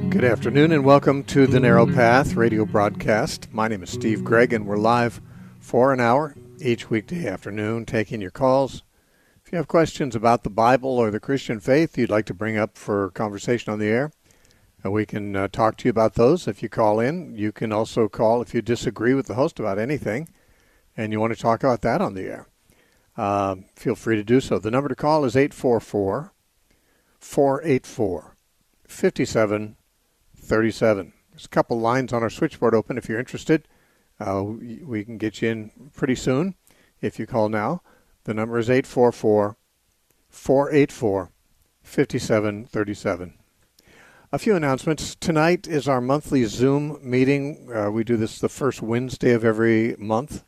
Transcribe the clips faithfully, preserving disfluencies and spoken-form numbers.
Good afternoon and welcome to the Narrow Path radio broadcast. My name is Steve Gregg and we're live for an hour each weekday afternoon taking your calls. If you have questions about the Bible or the Christian faith you'd like to bring up for conversation on the air, uh, we can uh, talk to you about those if you call in. You can also call if you disagree with the host about anything and you want to talk about that on the air. Uh, feel free to do so. The number to call is eight four four, four eight four, five seven thirty-seven. There's a couple lines on our switchboard open if you're interested. Uh, we, we can get you in pretty soon if you call now. The number is eight four four, four eight four, five seven three seven. A few announcements. Tonight is our monthly Zoom meeting. Uh, we do this the first Wednesday of every month,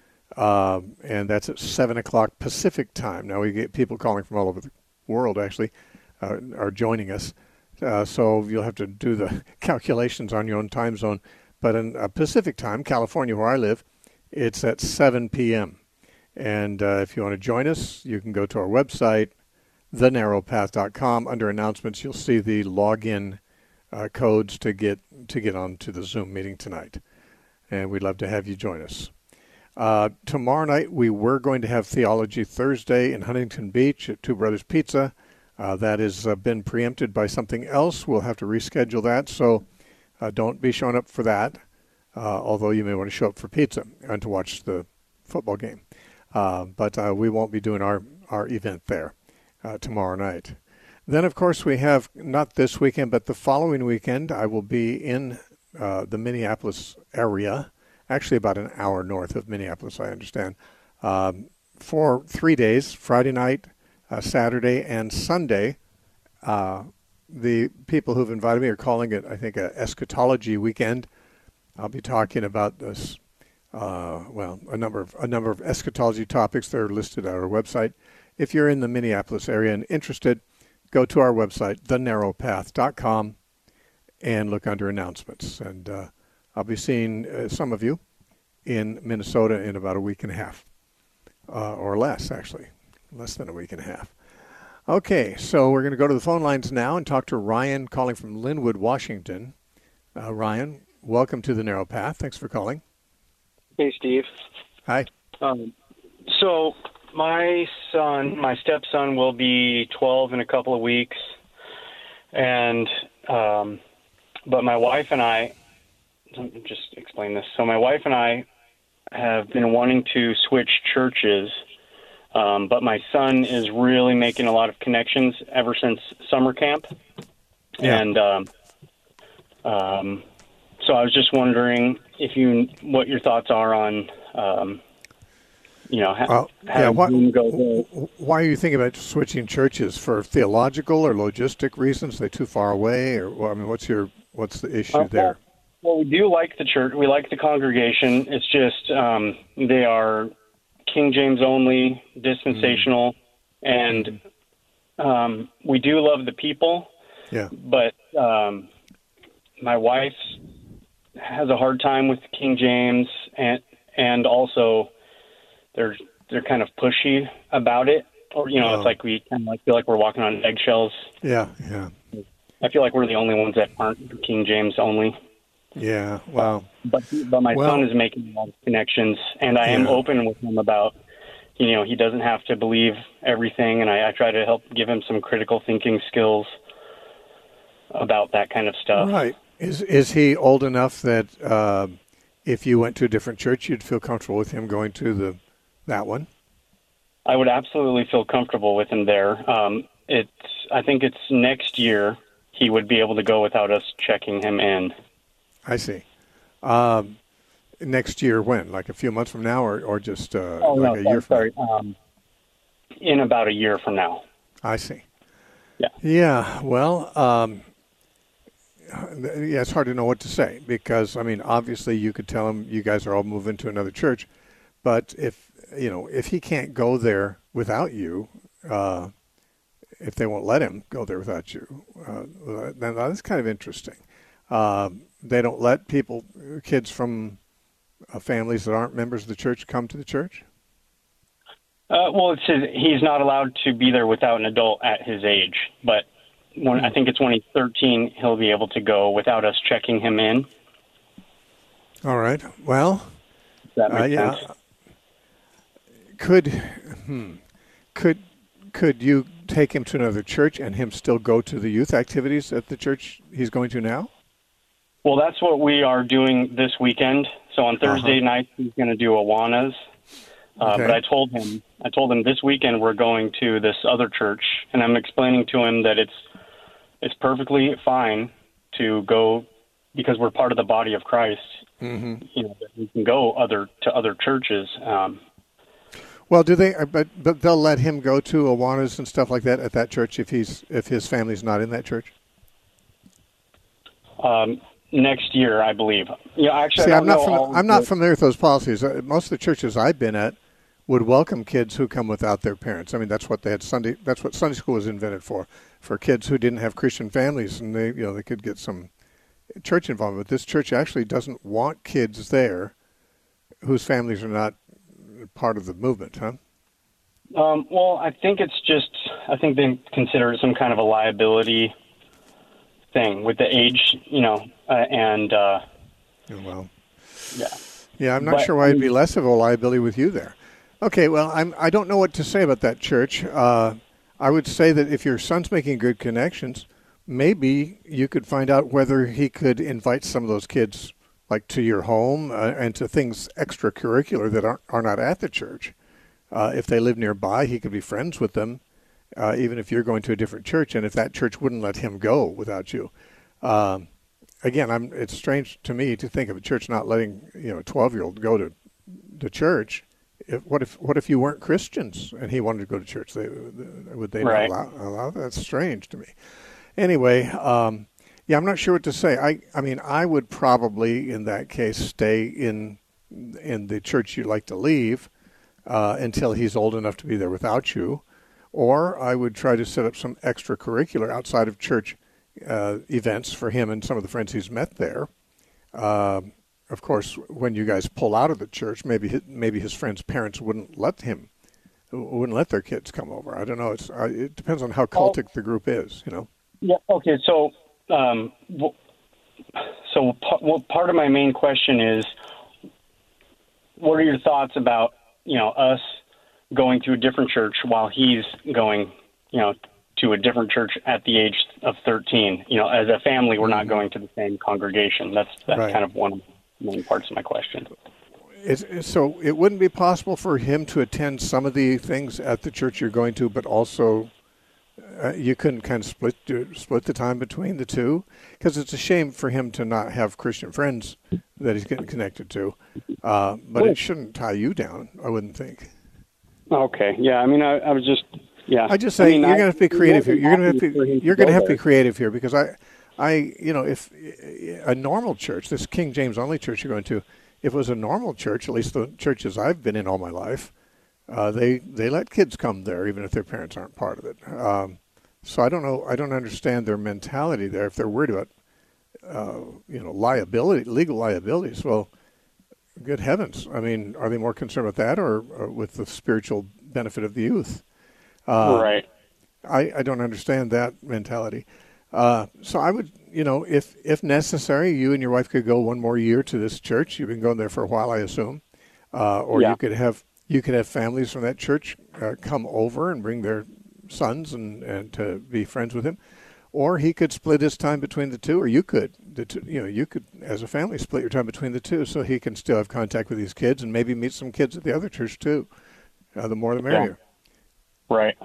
uh, and that's at seven o'clock Pacific time. Now we get people calling from all over the world, actually, uh, are joining us. Uh, so you'll have to do the calculations on your own time zone. But in uh, Pacific time, California, where I live, it's at seven p.m. And uh, if you want to join us, you can go to our website, the narrow path dot com. Under announcements, you'll see the login uh, codes to get to get on to the Zoom meeting tonight. And we'd love to have you join us. Uh, tomorrow night, we were going to have Theology Thursday in Huntington Beach at Two Brothers Pizza. Uh, that has uh, been preempted by something else. We'll have to reschedule that, so uh, don't be showing up for that, uh, although you may want to show up for pizza and to watch the football game. Uh, but uh, we won't be doing our, our event there uh, tomorrow night. Then, of course, we have, not this weekend, but the following weekend, I will be in uh, the Minneapolis area, actually about an hour north of Minneapolis, I understand, um, for three days, Friday night, Uh, Saturday and Sunday. Uh, the people who've invited me are calling it, I think, a eschatology weekend. I'll be talking about this, uh, well, a number of a number of eschatology topics that are listed at our website. If you're in the Minneapolis area and interested, go to our website, the narrow path dot com, and look under announcements. And uh, I'll be seeing uh, some of you in Minnesota in about a week and a half, uh, or less, actually. Less than a week and a half. Okay, so we're going to go to the phone lines now and talk to Ryan calling from Linwood, Washington. Uh, Ryan, welcome to the Narrow Path. Thanks for calling. Hey, Steve. Hi. Um, so my son, my stepson, will be twelve in a couple of weeks, and um, but my wife and I, let me just explain this. So my wife and I have been wanting to switch churches. Um, but my son is really making a lot of connections ever since summer camp. Yeah. And um, um, so I was just wondering if you, what your thoughts are on, um, you know, ha- uh, having yeah, why, him go there. Why are you thinking about switching churches? For theological or logistic reasons? Are they too far away? Or, well, I mean, what's your, what's the issue Uh, there? Well, we do like the church. We like the congregation. It's just um, they are King James only, dispensational, mm-hmm. and um, we do love the people. Yeah. But um, my wife has a hard time with King James, and and also they're they're kind of pushy about it. Or you know, oh. It's like we kind of like feel like we're walking on eggshells. Yeah, yeah. I feel like we're the only ones that aren't King James only. Yeah, wow. But but my well, son is making a lot of connections, and I yeah. am open with him about, you know, he doesn't have to believe everything, and I, I try to help give him some critical thinking skills about that kind of stuff. Right. Is is he old enough that uh, if you went to a different church, you'd feel comfortable with him going to the that one? I would absolutely feel comfortable with him there. Um, it's I think it's next year he would be able to go without us checking him in. I see. Um, next year, when? Like a few months from now, or, or just uh, oh, like no, a year from sorry. now? Um, in about a year from now. I see. Yeah. Yeah, well, um, yeah, it's hard to know what to say because, I mean, obviously you could tell him you guys are all moving to another church, but if, you know, if he can't go there without you, uh, if they won't let him go there without you, uh, then that's kind of interesting. Um, they don't let people, kids from uh, families that aren't members of the church come to the church? Uh, well, it says he's not allowed to be there without an adult at his age, but when I think it's when he's thirteen, he'll be able to go without us checking him in. All right. Well, Does that make uh, yeah. sense? Could hmm, could could you take him to another church and him still go to the youth activities at the church he's going to now? Well, that's what we are doing this weekend. So on Thursday Uh-huh. night, he's going to do Awanas. Uh, Okay. But I told him, I told him this weekend we're going to this other church, and I'm explaining to him that it's it's perfectly fine to go because we're part of the body of Christ. Mm-hmm. You know, that we can go other to other churches. Um, Well, do they? uh, But but they'll let him go to Awanas and stuff like that at that church if he's if his family's not in that church. um, next year, I believe. Yeah, actually, See, I I'm don't not know fam- all I'm not the- familiar with those policies. Uh, Most of the churches I've been at would welcome kids who come without their parents. I mean, that's what they had Sunday. That's what Sunday school was invented for, for kids who didn't have Christian families, and they, you know, they could get some church involvement. But this church actually doesn't want kids there whose families are not part of the movement, huh? Um, well, I think it's just, I think they consider it some kind of a liability thing with the age, you know, uh, and, uh, Yeah, well, yeah. yeah, I'm not But, sure why I it'd be mean- less of a liability with you there. Okay, well, I'm, I don't know what to say about that church. Uh, I would say that if your son's making good connections, maybe you could find out whether he could invite some of those kids, like, to your home uh, and to things extracurricular that are, are not at the church. Uh, if they live nearby, he could be friends with them, uh, even if you're going to a different church, and if that church wouldn't let him go without you. Um, again, I'm, it's strange to me to think of a church not letting, you know, a twelve-year-old go to the church. If, what if what if you weren't Christians and he wanted to go to church? They, would they Right. not allow, allow that? That's strange to me. Anyway, um, yeah, I'm not sure what to say. I, I mean, I would probably, in that case, stay in in the church you'd like to leave uh, until he's old enough to be there without you. Or I would try to set up some extracurricular outside of church uh, events for him and some of the friends he's met there. Uh, of course, when you guys pull out of the church, maybe his, maybe his friends' parents wouldn't let him, wouldn't let their kids come over. I don't know. It's uh, it depends on how cultic the group is, you know. Yeah. Okay. So, um, w- so p- well, part of my main question is, what are your thoughts about, you know, us going to a different church while he's going, you know, to a different church at the age of thirteen? You know, as a family, we're not going to the same congregation. That's that's Right. kind of one of the main parts of my question. It's, it's- so it wouldn't be possible for him to attend some of the things at the church you're going to, but also uh, you couldn't kind of split do- split the time between the two, because it's a shame for him to not have Christian friends that he's getting connected to. Uh, but it shouldn't tie you down, I wouldn't think. Okay. Yeah. I mean, I, I was just, yeah. I just say mean, you're I- going to have to be creative here. it You're going to have wasn't to happy be, for him you're going to go have to be there. creative here, because I, I, you know, if a normal church, this King James only church you're going to, if it was a normal church, at least the churches I've been in all my life, uh, they they let kids come there even if their parents aren't part of it. Um, so I don't know. I don't understand their mentality there. If they're worried about, uh, you know, liability, legal liabilities. Well, good heavens! I mean, are they more concerned with that or, or with the spiritual benefit of the youth? Uh, right. I, I don't understand that mentality. Uh, so I would, you know, if if necessary, you and your wife could go one more year to this church. You've been going there for a while, I assume, uh, or Yeah. you could have you could have families from that church uh, come over and bring their sons and, and to be friends with him, or he could split his time between the two, or you could, the two, you know, you could as a family split your time between the two, so he can still have contact with these kids and maybe meet some kids at the other church too. Uh, the more, the merrier. Right.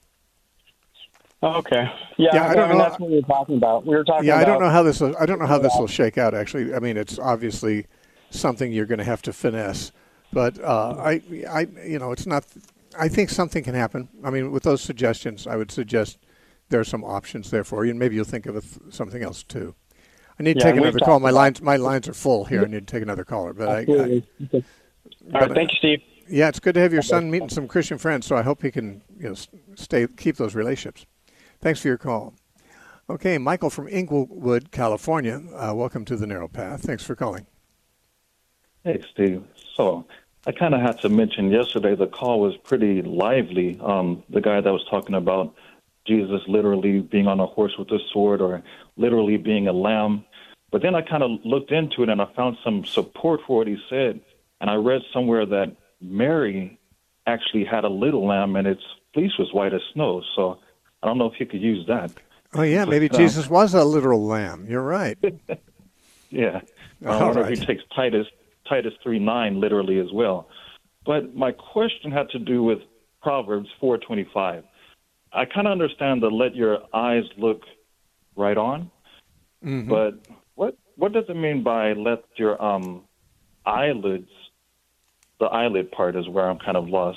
Okay. Yeah, Yeah, I don't mean, know. That's what we were talking about. We were talking Yeah, about. I don't know how this. Will, I don't know how this will shake out. Actually, I mean, it's obviously something you're going to have to finesse. But uh, I, I, you know, it's not. I think something can happen. I mean, with those suggestions, I would suggest there are some options there for you, and maybe you'll think of a th- something else too. I need to Yeah, take we've another talked call. My about- lines, my lines are full here. I need to take another caller. But I, I, Absolutely. Okay. All right. but, Thank you, Steve. yeah, it's good to have your son meeting some Christian friends. So I hope he can, you know, s- stay keep those relationships. Thanks for your call. Okay, Michael from Inglewood, California. Uh, welcome to the Narrow Path. Thanks for calling. Hey, Steve. So I kind of had to mention yesterday the call was pretty lively. Um, the guy that was talking about Jesus literally being on a horse with a sword or literally being a lamb. But then I kind of looked into it and I found some support for what he said. And I read somewhere that Mary actually had a little lamb and its fleece was white as snow. So I don't know if you could use that. Oh, yeah, but, maybe um, Jesus was a literal lamb. You're right. Yeah. I All wonder right. if he takes Titus Titus three nine literally as well. But my question had to do with Proverbs four twenty-five. I kind of understand the let your eyes look right on, Mm-hmm. but what what does it mean by let your um eyelids, the eyelid part is where I'm kind of lost.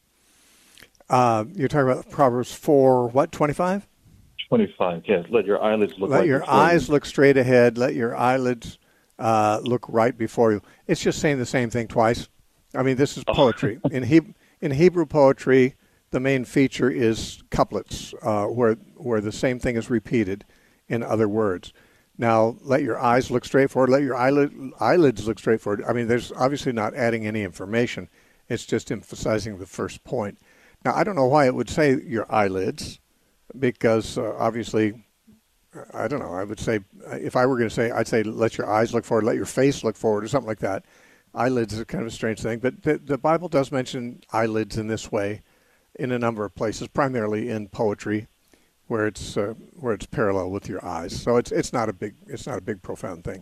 Uh, you're talking about Proverbs four, what, twenty-five? twenty-five, yes. Let your eyelids look Let right your before eyes you. look straight ahead. Let your eyelids uh, look right before you. It's just saying the same thing twice. I mean, this is poetry. in, he- in Hebrew poetry, the main feature is couplets, uh, where where the same thing is repeated in other words. Now, let your eyes look straight forward. Let your eyelid, eyelids look straight forward. I mean, there's obviously not adding any information. It's just emphasizing the first point. Now, I don't know why it would say your eyelids, because uh, obviously, I don't know. I would say, if I were going to say, I'd say let your eyes look forward, let your face look forward, or something like that. Eyelids is kind of a strange thing, but the, the Bible does mention eyelids in this way in a number of places, primarily in poetry, where it's uh, where it's parallel with your eyes. So it's it's not a big it's not a big profound thing.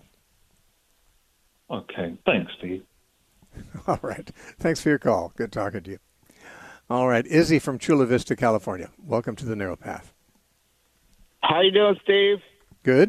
Okay, thanks, Steve. All right. Thanks for your call. Good talking to you. All right. Izzy from Chula Vista, California. Welcome to the Narrow Path. How you doing, Steve? Good.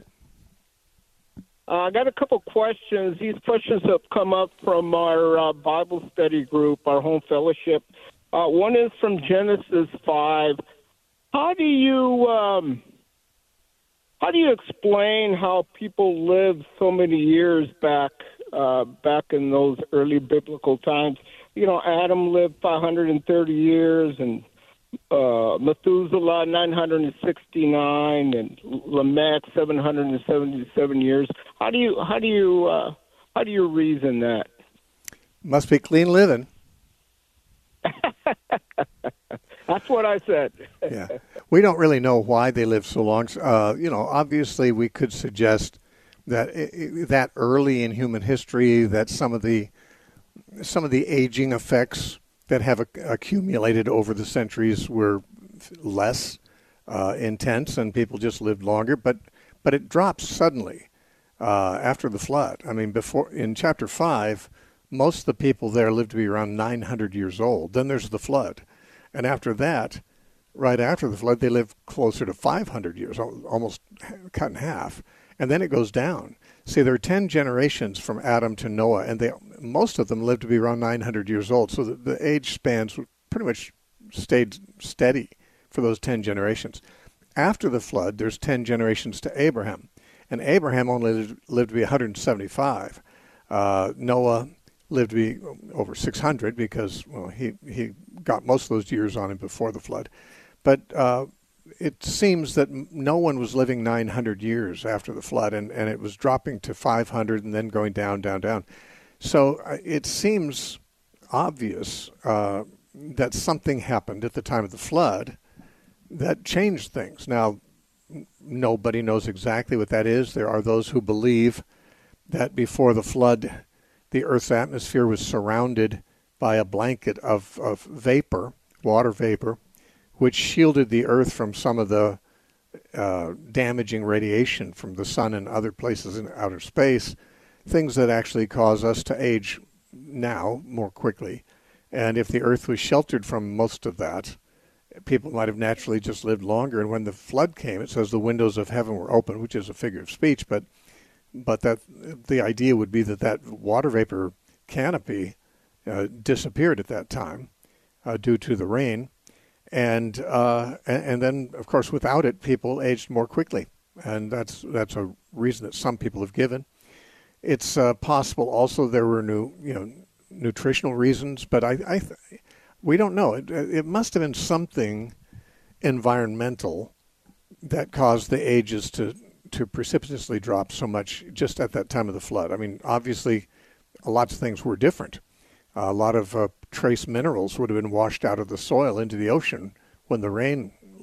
Uh, I got a couple questions. These questions have come up from our uh, Bible study group, our home fellowship. Uh, one is from Genesis five. How do you um, how do you explain how people lived so many years back uh, back in those early biblical times? You know, Adam lived five hundred thirty years, and uh, Methuselah nine hundred sixty-nine, and Lamech seven hundred seventy-seven years. How do you how do you uh, how do you reason that? Must be clean living. That's what I said. Yeah. We don't really know why they lived so long. Uh, you know, obviously we could suggest that it, that early in human history, that some of the some of the aging effects that have accumulated over the centuries were less uh, intense, and people just lived longer. But but it drops suddenly uh, after the flood. I mean, before in chapter five, most of the people there lived to be around nine hundred years old. Then there's the flood, and after that, right after the flood, they lived closer to five hundred years, almost cut in half, and then it goes down. See, there are ten generations from Adam to Noah, and they most of them lived to be around nine hundred years old. So the, the age spans pretty much stayed steady for those ten generations. After the flood, there's ten generations to Abraham, and Abraham only lived, lived to be one hundred seventy-five. Uh, Noah lived to be over six hundred because well, he he got most of those years on him before the flood. But uh, it seems that no one was living nine hundred years after the flood, and, and it was dropping to five hundred and then going down, down, down. So uh, it seems obvious uh, that something happened at the time of the flood that changed things. Now, nobody knows exactly what that is. There are those who believe that before the flood, the Earth's atmosphere was surrounded by a blanket of, of vapor, water vapor, which shielded the Earth from some of the uh, damaging radiation from the sun and other places in outer space, things that actually cause us to age now more quickly. And if the Earth was sheltered from most of that, people might have naturally just lived longer. And when the flood came, it says the windows of heaven were open, which is a figure of speech, but but that the idea would be that that water vapor canopy uh, disappeared at that time uh, due to the rain. And, uh, and and then, of course, without it, people aged more quickly, and that's that's a reason that some people have given. It's uh, possible also there were new, you know, nutritional reasons, but I, I th- we don't know. It it must have been something environmental that caused the ages to to precipitously drop so much just at that time of the flood. I mean, obviously, lots of things were different. Uh, a lot of uh, trace minerals would have been washed out of the soil into the ocean when the rain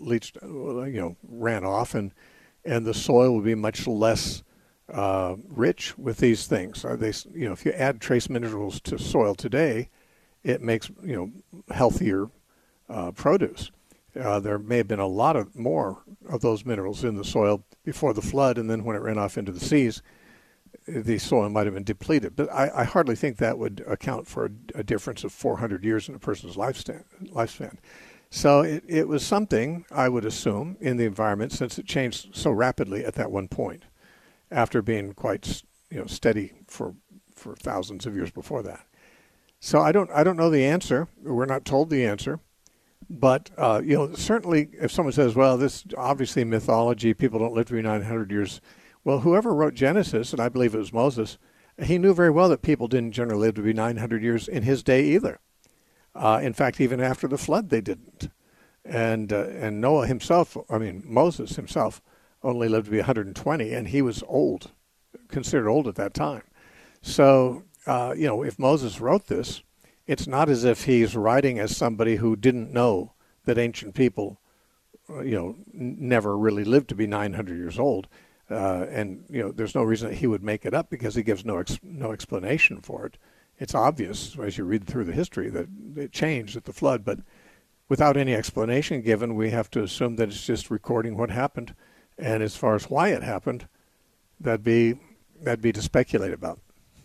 leached, you know, ran off, and and the soil would be much less uh, rich with these things. Are they, you know, if you add trace minerals to soil today, it makes, you know, healthier uh, produce. Uh, there may have been a lot of more of those minerals in the soil before the flood, and then when it ran off into the seas, the soil might have been depleted. But I, I hardly think that would account for a, a difference of four hundred years in a person's lifespan. lifespan. So it, it was something, I would assume, in the environment, since it changed so rapidly at that one point, after being quite, you know, steady for for thousands of years before that. So I don't I don't know the answer. We're not told the answer. But, uh, you know, certainly if someone says, well, this obviously mythology, people don't live to be nine hundred years. Well, whoever wrote Genesis, and I believe it was Moses, he knew very well that people didn't generally live to be nine hundred years in his day either. Uh, in fact, even after the flood, they didn't. And uh, and Noah himself, I mean, Moses himself, only lived to be one hundred twenty, and he was old, considered old at that time. So, uh, you know, if Moses wrote this, it's not as if he's writing as somebody who didn't know that ancient people, you know, n- never really lived to be nine hundred years old. Uh, and, you know, there's no reason that he would make it up because he gives no ex- no explanation for it. It's obvious as you read through the history that it changed at the flood, but without any explanation given, we have to assume that it's just recording what happened. And as far as why it happened, that'd be that'd be to speculate about.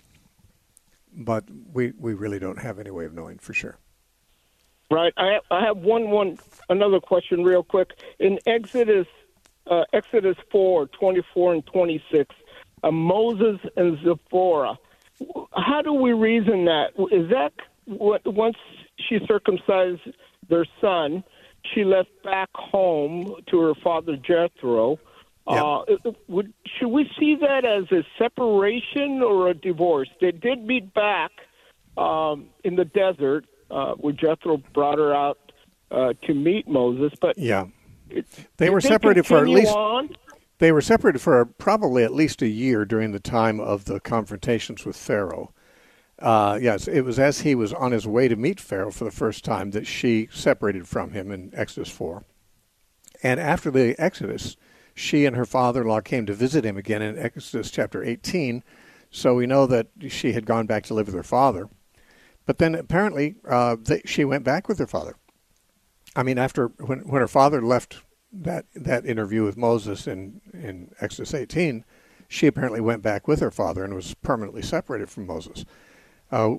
But we, we really don't have any way of knowing for sure. Right. I have, I have one one another question real quick. In Exodus uh, Exodus four twenty-four and twenty-six, uh, Moses and Zipporah. How do we reason that? Is that what, once she circumcised their son, she left back home to her father Jethro? Yep. Uh, would, should we see that as a separation or a divorce? They did meet back um, in the desert, uh, where Jethro brought her out uh, to meet Moses. But yeah, it, they were they separated for at least. On? They were separated for probably at least a year during the time of the confrontations with Pharaoh. Uh, yes, it was as he was on his way to meet Pharaoh for the first time that she separated from him in Exodus four. And after the Exodus, she and her father-in-law came to visit him again in Exodus chapter eighteen. So we know that she had gone back to live with her father. But then apparently uh, they, she went back with her father. I mean, after when, when her father left that that interview with Moses in, in Exodus eighteen, she apparently went back with her father and was permanently separated from Moses. Uh,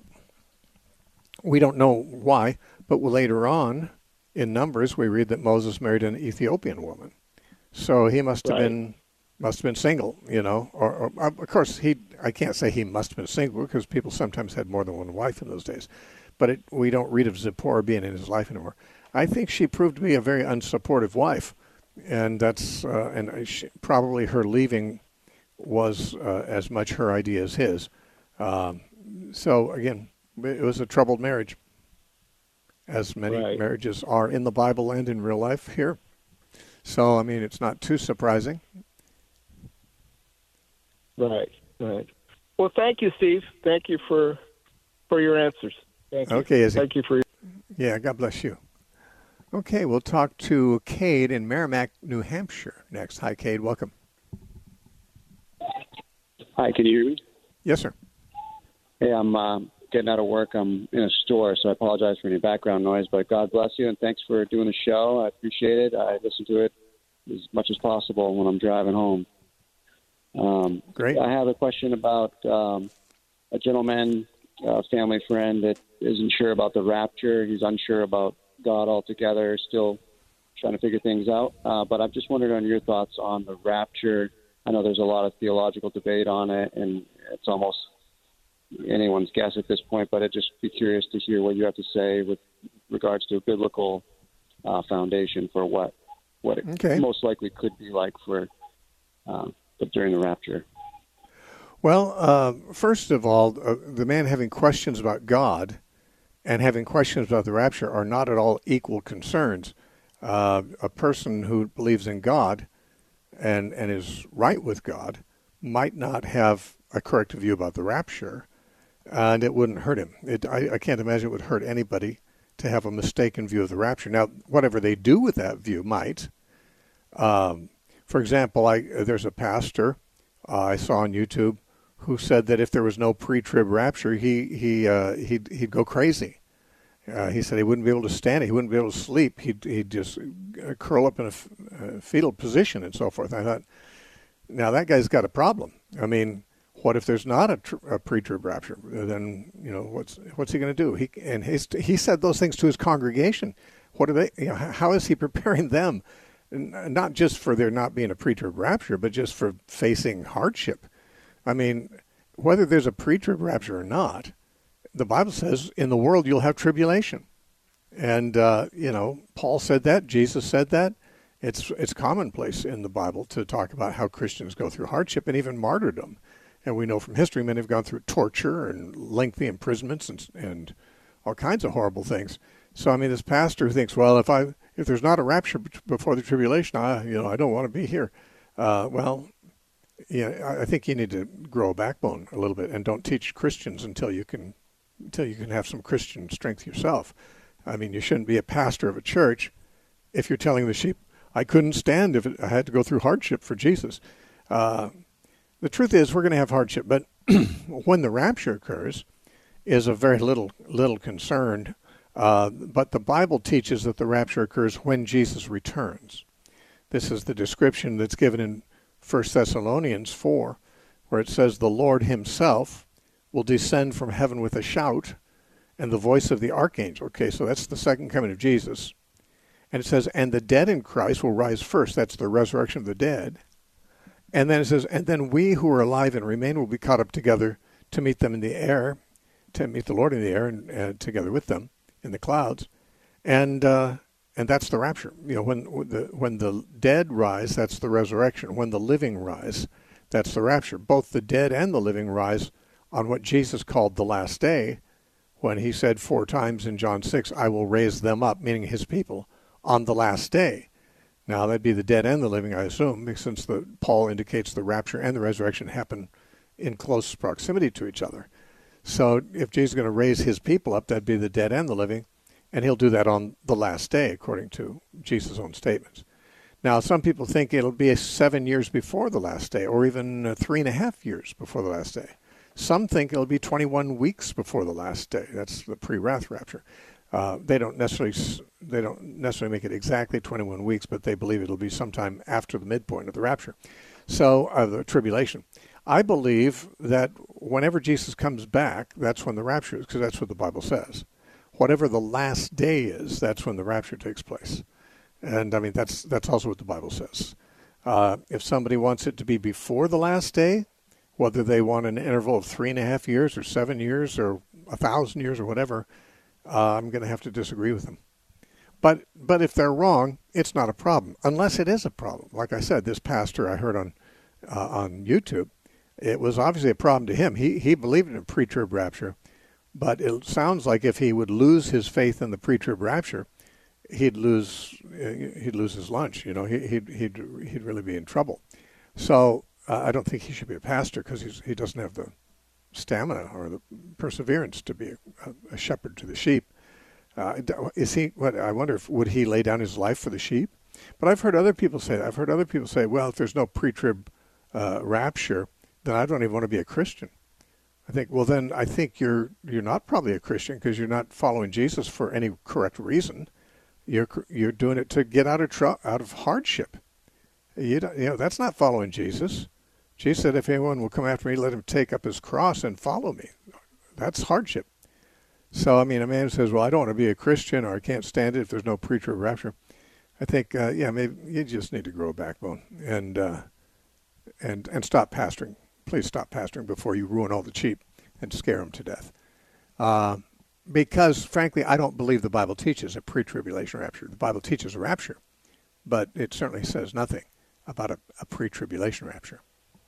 we don't know why, but later on in Numbers we read that Moses married an Ethiopian woman. So he must have right. been must have been single, you know. Or, or of course he I can't say he must have been single because people sometimes had more than one wife in those days. But it, we don't read of Zipporah being in his life anymore. I think she proved to be a very unsupportive wife. And that's uh, and she, probably her leaving was uh, as much her idea as his. Um, so again, it was a troubled marriage, as many right. marriages are in the Bible and in real life here. So I mean, it's not too surprising. Right, right. Well, thank you, Steve. Thank you for for your answers. Thank you. Okay, Izzy. Thank you for your. Yeah, God bless you. Okay, we'll talk to Cade in Merrimack, New Hampshire next. Hi, Cade. Welcome. Hi, can you hear me? Yes, sir. Hey, I'm uh, getting out of work. I'm in a store, so I apologize for any background noise, but God bless you, and thanks for doing the show. I appreciate it. I listen to it as much as possible when I'm driving home. Um, Great. I have a question about um, a gentleman, a family friend that isn't sure about the rapture. He's unsure about God altogether, still trying to figure things out. Uh, but I'm just wondering on your thoughts on the rapture. I know there's a lot of theological debate on it, and it's almost anyone's guess at this point, but I'd just be curious to hear what you have to say with regards to a biblical uh, foundation for what, what it okay. most likely could be like for uh, during the rapture. Well, uh, first of all, uh, the man having questions about God and having questions about the rapture are not at all equal concerns. Uh, a person who believes in God and, and is right with God might not have a correct view about the rapture, and it wouldn't hurt him. It, I, I can't imagine it would hurt anybody to have a mistaken view of the rapture. Now, whatever they do with that view might. Um, for example, I there's a pastor uh, I saw on YouTube who said that if there was no pre-trib rapture, he he uh, he'd he'd go crazy. Uh, he said he wouldn't be able to stand it. He wouldn't be able to sleep. He'd he'd just curl up in a, f- a fetal position and so forth. I thought, now that guy's got a problem. I mean, what if there's not a, tr- a pre-trib rapture? Then, you know, what's what's he going to do? He and his, he said those things to his congregation. What are they? You know, how is he preparing them, not just for there not being a pre-trib rapture, but just for facing hardship? I mean, whether there's a pre-trib rapture or not, the Bible says in the world you'll have tribulation, and uh, you know, Paul said that, Jesus said that. It's it's commonplace in the Bible to talk about how Christians go through hardship and even martyrdom. And we know from history many have gone through torture and lengthy imprisonments and and all kinds of horrible things. So I mean, this pastor thinks, well, if I if there's not a rapture before the tribulation, I you know I don't want to be here. Uh, well, yeah, I think you need to grow a backbone a little bit and don't teach Christians until you can until you can have some Christian strength yourself. I mean, you shouldn't be a pastor of a church if you're telling the sheep, I couldn't stand if I had to go through hardship for Jesus. Uh, the truth is, we're going to have hardship, but when the rapture occurs, is of very little little concern. Uh, but the Bible teaches that the rapture occurs when Jesus returns. This is the description that's given in First Thessalonians four, where it says, "The Lord himself will descend from heaven with a shout, and the voice of the archangel." Okay, so that's the second coming of Jesus. And it says, "And the dead in Christ will rise first." That's the resurrection of the dead. And then it says, "And then we who are alive and remain will be caught up together to meet them in the air," to meet the Lord in the air and uh, together with them in the clouds. And uh, and that's the rapture. You know, when, when the when the dead rise, that's the resurrection. When the living rise, that's the rapture. Both the dead and the living rise on what Jesus called the last day, when he said four times in John six, "I will raise them up," meaning his people, on the last day. Now, that'd be the dead and the living, I assume, since the Paul indicates the rapture and the resurrection happen in close proximity to each other. So if Jesus is going to raise his people up, that'd be the dead and the living, and he'll do that on the last day, according to Jesus' own statements. Now, some people think it'll be seven years before the last day, or even three and a half years before the last day. Some think it'll be twenty-one weeks before the last day. That's the pre-wrath rapture. Uh, they don't necessarily they don't necessarily make it exactly twenty-one weeks, but they believe it'll be sometime after the midpoint of the rapture, so uh, the tribulation. I believe that whenever Jesus comes back, that's when the rapture is, because that's what the Bible says. Whatever the last day is, that's when the rapture takes place. And I mean, that's that's also what the Bible says. Uh, if somebody wants it to be before the last day, whether they want an interval of three and a half years or seven years or a thousand years or whatever, uh, I'm going to have to disagree with them. But but if they're wrong, it's not a problem, unless it is a problem. Like I said, this pastor I heard on uh, on YouTube, it was obviously a problem to him. He he believed in a pre-trib rapture, but it sounds like if he would lose his faith in the pre-trib rapture, he'd lose he'd lose his lunch. You know, he, he'd he'd he'd really be in trouble. So uh, I don't think he should be a pastor, because he's he doesn't have the stamina or the perseverance to be a, a shepherd to the sheep. Uh, is he? What I wonder if would he lay down his life for the sheep? But I've heard other people say that. I've heard other people say, well, if there's no pre-trib uh, rapture, then I don't even want to be a Christian. I think, well, then I think you're you're not probably a Christian, because you're not following Jesus for any correct reason. You're you're doing it to get out of tr- out of hardship. You don't, you know, that's not following Jesus. Jesus said, if anyone will come after me, let him take up his cross and follow me. That's hardship. So, I mean, a man who says, well, I don't want to be a Christian, or I can't stand it if there's no pre-trib rapture. I think, uh, yeah, maybe you just need to grow a backbone and uh, and and stop pastoring. Please stop pastoring before you ruin all the sheep and scare them to death. Uh, because, frankly, I don't believe the Bible teaches a pre-tribulation rapture. The Bible teaches a rapture, but it certainly says nothing about a, a pre-tribulation rapture.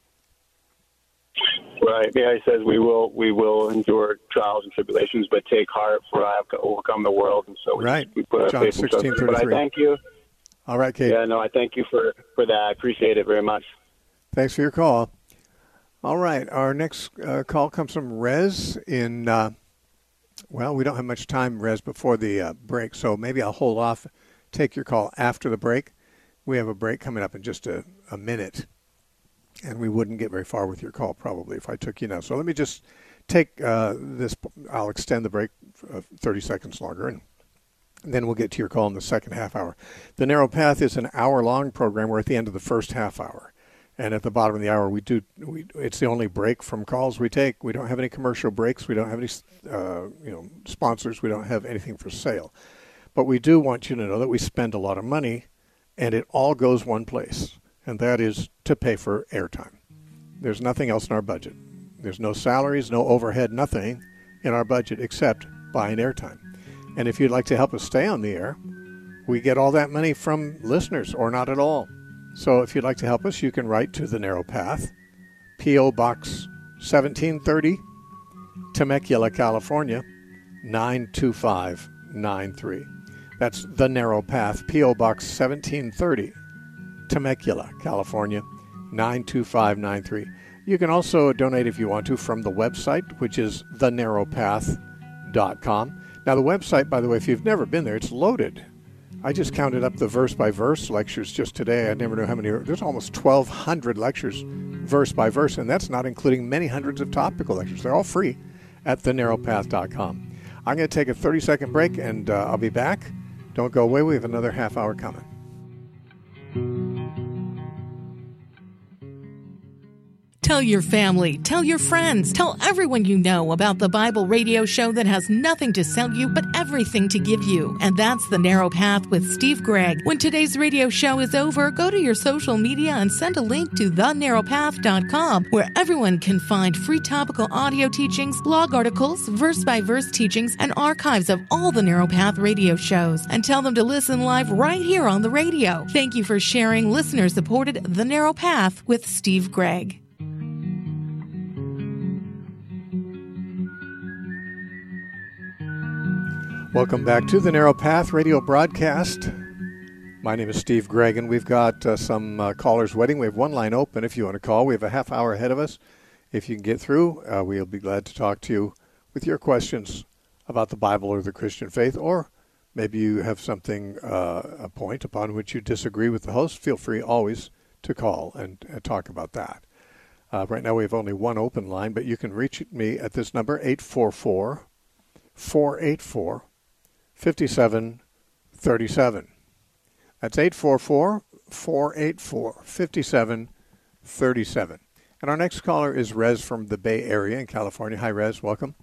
Right. Yeah, he says we will we will endure trials and tribulations, but take heart, for I have to overcome the world. And so we, right. we put our John faith in sixteen thirty-three. But I thank you. All right, Kate. Yeah, no, I thank you for, for that. I appreciate it very much. Thanks for your call. All right, our next uh, call comes from Rez in uh, Well, we don't have much time, Rez, before the uh, break, so maybe I'll hold off, take your call after the break. We have a break coming up in just a, a minute, and we wouldn't get very far with your call probably if I took you now. So let me just take uh, this. I'll extend the break uh, thirty seconds longer, and then we'll get to your call in the second half hour. The Narrow Path is an hour-long program. We're at the end of the first half hour. And at the bottom of the hour, we do. We, it's the only break from calls we take. We don't have any commercial breaks. We don't have any, uh, you know, sponsors. We don't have anything for sale. But we do want you to know that we spend a lot of money, and it all goes one place, and that is to pay for airtime. There's nothing else in our budget. There's no salaries, no overhead, nothing in our budget except buying airtime. And if you'd like to help us stay on the air, we get all that money from listeners or not at all. So if you'd like to help us, you can write to The Narrow Path, P O. Box seventeen thirty, Temecula, California, nine two five nine three. That's The Narrow Path, P O. Box seventeen thirty, Temecula, California, nine two five nine three. You can also donate if you want to from the website, which is the narrow path dot com. Now, the website, by the way, if you've never been there, it's loaded. I just counted up the verse-by-verse lectures just today. I never knew how many. There's almost twelve hundred lectures, verse by verse, and that's not including many hundreds of topical lectures. They're all free at the narrow path dot com. I'm going to take a thirty-second break, and uh, I'll be back. Don't go away. We have another half hour coming. Tell your family, tell your friends, tell everyone you know about the Bible radio show that has nothing to sell you but everything to give you. And that's The Narrow Path with Steve Gregg. When today's radio show is over, go to your social media and send a link to the narrow path dot com, where everyone can find free topical audio teachings, blog articles, verse-by-verse teachings, and archives of all the Narrow Path radio shows. And tell them to listen live right here on the radio. Thank you for sharing listener-supported The Narrow Path with Steve Gregg. Welcome back to the Narrow Path radio broadcast. My name is Steve Gregg, and we've got uh, some uh, callers waiting. We have one line open if you want to call. We have a half hour ahead of us. If you can get through, uh, we'll be glad to talk to you with your questions about the Bible or the Christian faith, or maybe you have something, uh, a point upon which you disagree with the host. Feel free always to call and uh, talk about that. Uh, right now we have only one open line, but you can reach me at this number, eight four four, four eight four, five seven three seven. That's eight four four, four eight four, five seven three seven. And our next caller is Rez from the Bay Area in California. Hi, Rez. Welcome.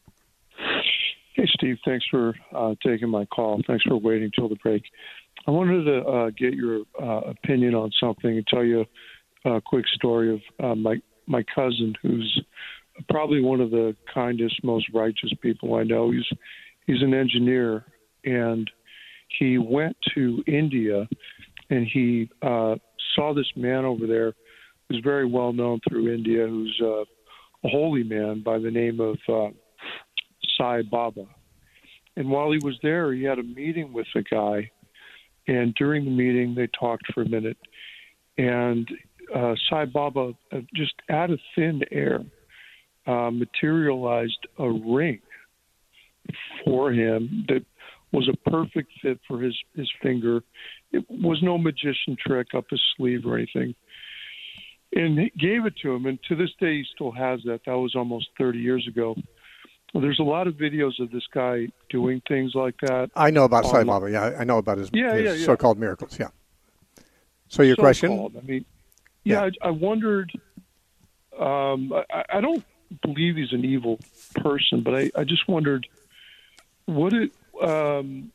Hey, Steve. Thanks for uh, taking my call. Thanks for waiting till the break. I wanted to uh, get your uh, opinion on something and tell you a quick story of uh, my, my cousin, who's probably one of the kindest, most righteous people I know. He's He's an engineer, and he went to India, and he uh, saw this man over there who's very well known through India, who's uh, a holy man by the name of uh, Sai Baba. And while he was there, he had a meeting with the guy, and during the meeting, they talked for a minute, and uh, Sai Baba, uh, just out of thin air, uh, materialized a ring for him that was a perfect fit for his, his finger. It was no magician trick up his sleeve or anything. And he gave it to him, and to this day he still has that. That was almost thirty years ago. Well, there's a lot of videos of this guy doing things like that. I know about Sai Baba. Yeah, I know about his, yeah, his yeah, yeah. so-called miracles. Yeah. So your so question? Called. I mean, yeah, yeah. I, I wondered. Um, I, I don't believe he's an evil person, but I, I just wondered, what it, um,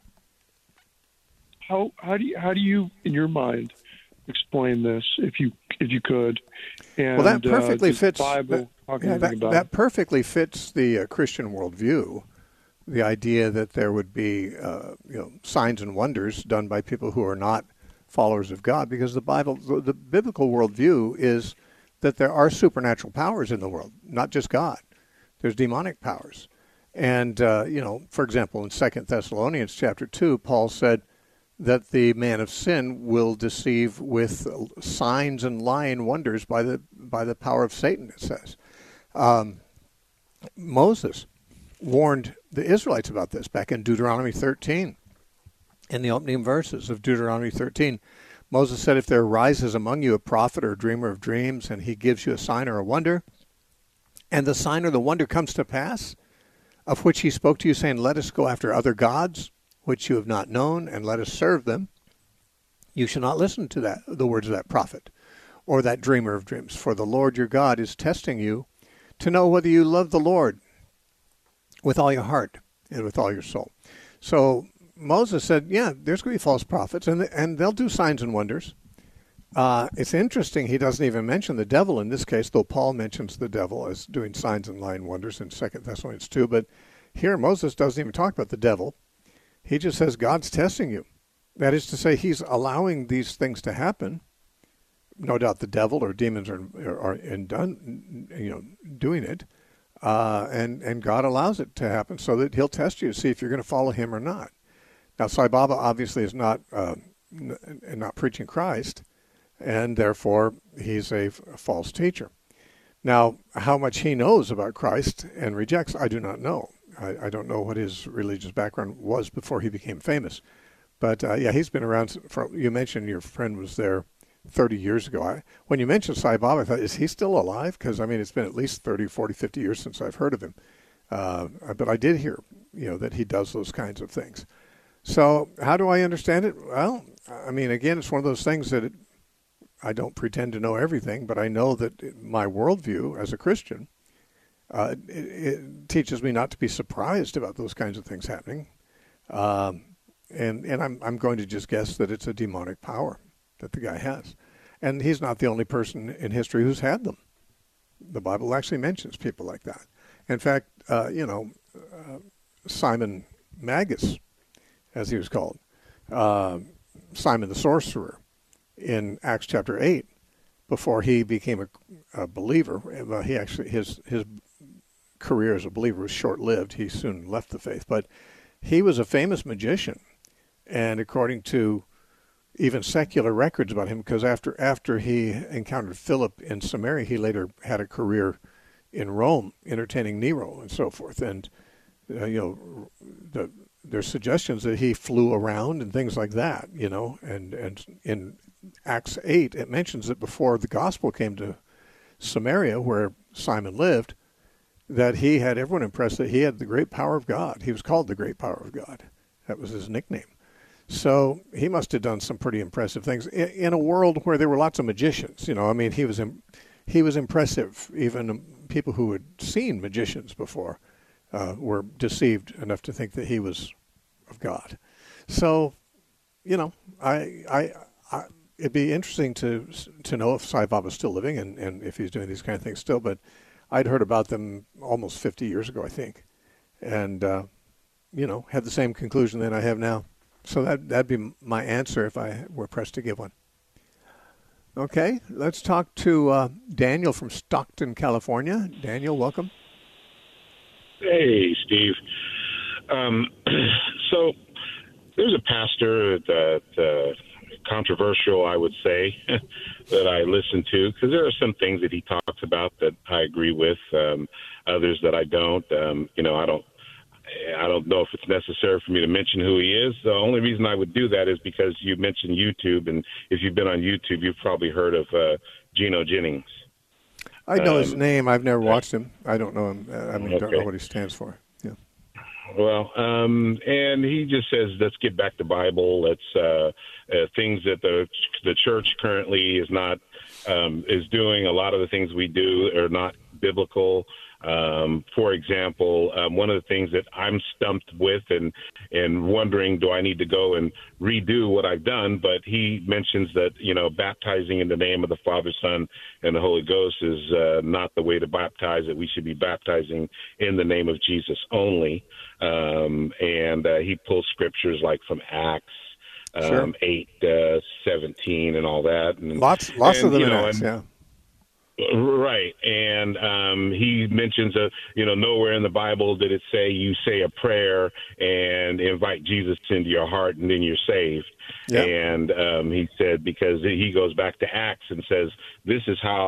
how how do you how do you in your mind explain this, if you if you could? And, well, that perfectly uh, fits. Bible, that, yeah, that, that perfectly fits the uh, Christian worldview. The idea that there would be uh, you know signs and wonders done by people who are not followers of God, because the Bible, the, the biblical worldview is that there are supernatural powers in the world, not just God. There's demonic powers. And, uh, you know, for example, in Second Thessalonians chapter two, Paul said that the man of sin will deceive with signs and lying wonders by the by the power of Satan, it says. Um, Moses warned the Israelites about this back in Deuteronomy thirteen. In the opening verses of Deuteronomy thirteen, Moses said, if there arises among you a prophet or a dreamer of dreams, and he gives you a sign or a wonder, and the sign or the wonder comes to pass, of which he spoke to you, saying, let us go after other gods, which you have not known, and let us serve them, you shall not listen to that, the words of that prophet or that dreamer of dreams. For the Lord your God is testing you to know whether you love the Lord with all your heart and with all your soul. So Moses said, yeah, there's going to be false prophets, and and they'll do signs and wonders. Uh, it's interesting he doesn't even mention the devil in this case, though Paul mentions the devil as doing signs and lying wonders in Second Thessalonians two. But here Moses doesn't even talk about the devil. He just says God's testing you. That is to say, he's allowing these things to happen. No doubt the devil or demons are are, are in done, you know, doing it. Uh, and, and God allows it to happen so that he'll test you to see if you're going to follow him or not. Now, Sai Baba obviously is not uh, n- not preaching Christ, and therefore he's a, f- a false teacher. Now, how much he knows about Christ and rejects, I do not know. I, I don't know what his religious background was before he became famous. But, uh, yeah, he's been around. For, you mentioned your friend was there thirty years ago. I, when you mentioned Sai Baba, I thought, is he still alive? Because, I mean, it's been at least thirty, forty, fifty years since I've heard of him. Uh, but I did hear, you know, that he does those kinds of things. So how do I understand it? Well, I mean, again, it's one of those things that it, I don't pretend to know everything, but I know that my worldview as a Christian, uh, it, it teaches me not to be surprised about those kinds of things happening. Um, and and I'm I'm going to just guess that it's a demonic power that the guy has. And he's not the only person in history who's had them. The Bible actually mentions people like that. In fact, uh, you know, uh, Simon Magus, as he was called, uh, Simon the sorcerer, in Acts chapter eight, before he became a, a believer. Well, he actually his his career as a believer was short-lived. He soon left the faith, but he was a famous magician, and according to even secular records about him, because after after he encountered Philip in Samaria, he later had a career in Rome, entertaining Nero and so forth, and uh, you know the. There's suggestions that he flew around and things like that, you know, and, and in Acts eight, it mentions that before the gospel came to Samaria, where Simon lived, that he had everyone impressed that he had the great power of God. He was called the great power of God. That was his nickname. So he must have done some pretty impressive things in, in a world where there were lots of magicians, you know. I mean, he was, he was impressive. Even people who had seen magicians before uh, were deceived enough to think that he was of God. So, you know, I, I, I, it'd be interesting to to know if Sai Baba's still living and, and if he's doing these kind of things still. But I'd heard about them almost fifty years ago, I think, and uh, you know, had the same conclusion that I have now. So that that'd be my answer if I were pressed to give one. Okay, let's talk to uh, Daniel from Stockton, California. Daniel, welcome. Hey, Steve. Um, so there's a pastor that, uh, controversial, I would say, that I listen to, because there are some things that he talks about that I agree with, um, others that I don't. Um, you know, I don't, I don't know if it's necessary for me to mention who he is. The only reason I would do that is because you mentioned YouTube, and if you've been on YouTube, you've probably heard of uh, Gino Jennings. I know um, his name. I've never watched him. I don't know him. I mean, okay. don't know what he stands for. Yeah. Well, um, and he just says, let's get back to Bible. Let's uh, uh, things that the the church currently is not um, is doing. A lot of the things we do are not biblical. Um, for example, um, one of the things that I'm stumped with and and wondering, do I need to go and redo what I've done? But he mentions that, you know, baptizing in the name of the Father, Son, and the Holy Ghost is uh, not the way to baptize, that we should be baptizing in the name of Jesus only. Um, and uh, he pulls scriptures like from Acts um, sure. eight, uh, seventeen and all that. And, lots lots and, of them you in know, Acts, and, yeah. Right. And um, he mentions, uh, you know, nowhere in the Bible did it say you say a prayer and invite Jesus into your heart and then you're saved. Yeah. And um, he said, because he goes back to Acts and says, this is how